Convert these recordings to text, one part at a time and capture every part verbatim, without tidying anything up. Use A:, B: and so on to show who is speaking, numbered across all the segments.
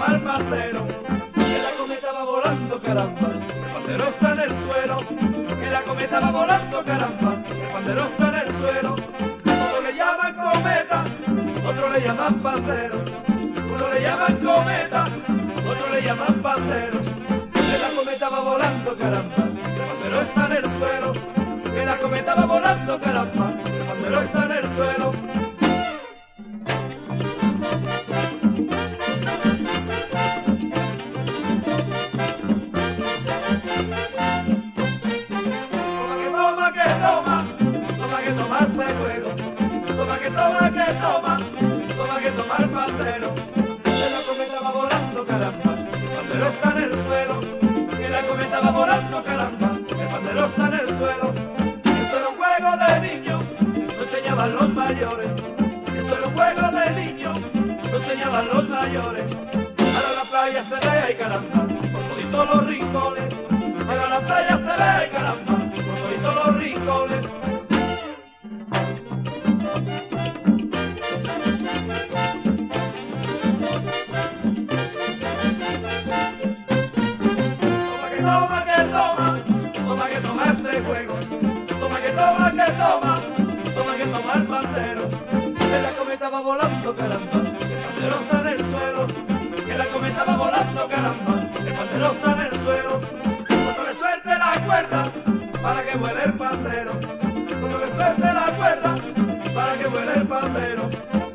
A: toma el pandero, que la cometa va volando, caramba, el pandero está en el suelo, que la cometa va volando, caramba, el pandero está en el suelo. Uno le llaman cometa, otro le llaman pandero, uno le llaman cometa, otro le llaman pandero, que la cometa va volando, caramba, el pandero está en el suelo, que la cometa va volando, caramba, el pandero está en el suelo. Toma que toma, toma que toma este juego, toma que toma que toma, toma que toma el pandero, que la cometa va volando, caramba, el pandero está en el suelo, que la cometa va volando, caramba, el pandero está en el suelo. Eso era un juego de niños, lo enseñaban los mayores, eso era un juego de niños, lo enseñaban los mayores. Ahora la playa se ve, ay caramba, por toditos los rincones, ahora la playa se ve, ay caramba, por toditos los rincones. Toma que toma, toma que toma este juego, toma que toma que toma, toma que toma el pandero, que la cometa va volando, caramba, el pandero está en el suelo, que la cometa va volando, caramba, el pandero está en el suelo. Cuando le suelte la cuerda, para que vuele el pandero, cuando le suelte la cuerda, para que vuele el pandero.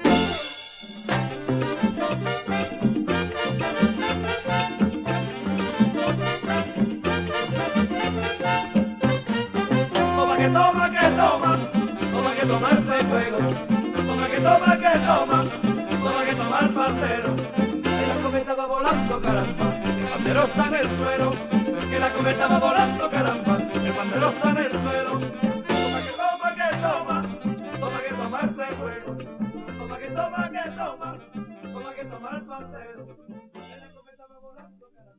A: Que toma, que toma, toma que toma este juego, toma que toma, que toma, toma que toma el pandero, que la cometa va volando, caramba, el pandero está en el suelo, que la cometa va volando, caramba, el pandero está en el suelo. Toma que toma, que toma, toma que toma este juego, toma que toma, que toma, toma que toma el pandero, que la cometa va volando, caramba.